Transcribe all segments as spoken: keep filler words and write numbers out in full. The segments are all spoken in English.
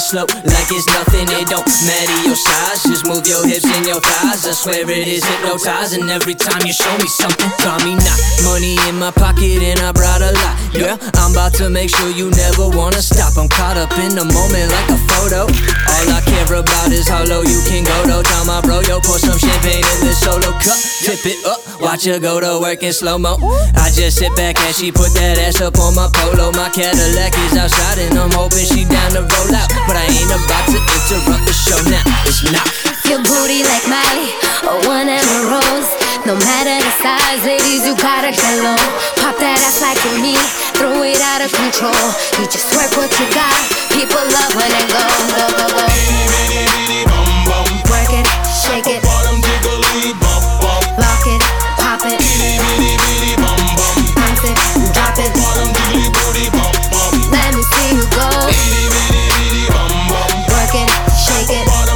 slow like it's nothing. It don't matter your size, just move your hips and your thighs. I swear it is hypnotizing every time you show me something. Call me not money in my pocket and I brought a lot. Girl, I'm about to make sure you never wanna stop. I'm caught up in the moment like a photo. All I care about is how low you can go though. Tell my bro, yo, pour some champagne in this solo cup. Tip it up, watch her go to work in slow-mo. I just sit back and she put that ass up on my polo. My Cadillac is outside and I'm hoping she down to roll out. But I ain't about to interrupt the show now, it's not. Your booty like Miley, or one Emma Rose. No matter the size, ladies, you gotta get low. Pop that ass like you me, throw it out of control. You just work what you got, people love when it go, go, go, go. Work it, shake it, lock it, pop it, bounce it, drop it. Let me see you go. Work it, shake it, lock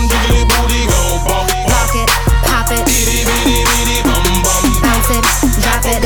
it, pop it, bounce it, drop it.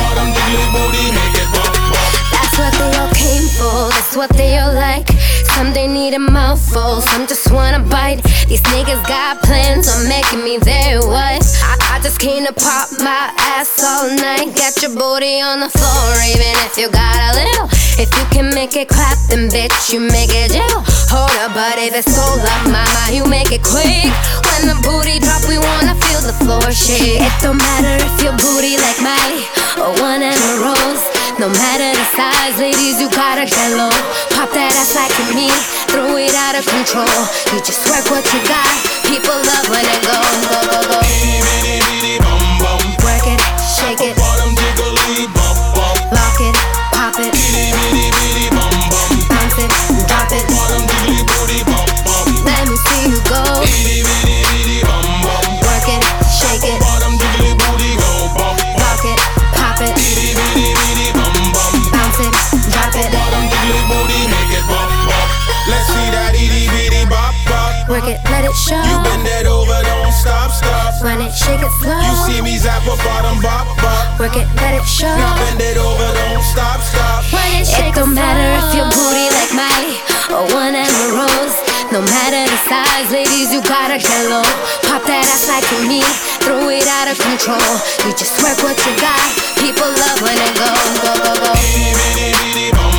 That's what they all came for, that's what they all like. Some they need a mouthful, some just wanna bite. These niggas got plans on making me their wife. I, I just came to pop my ass all night. Get your booty on the floor, even if you got a little. If you can make it clap, then bitch, you make it jiggle. Hold up, but if it's so loud, mama, you make it quick. When the booty drop, we wanna feel the floor shake. It don't matter if your booty like Miley or one Emma Rose. No matter the size, ladies, you gotta get low. Pop that ass like you me, throw it out of control. You just work what you got, people love when it go, go, go, go. Work it, shake it, lock it, pop it, bounce it, drop it. Let me see you go. Work it, shake it, lock it, pop it, bounce it, drop it. Let's see that itty bitty bop bop. Work it, let it show. You bend that over, don't stop, stop. Run it, shake it slow. You see me zap a bottom bop bop. Work it, let it show. Now bend it over, don't stop, stop. Run it, shake it don't matter if your booty like Miley or one Emma Rose. No matter the size, ladies, you gotta get low. Pop that ass like you me, throw it out of control. You just work what you got, people love when it go, go, go, go.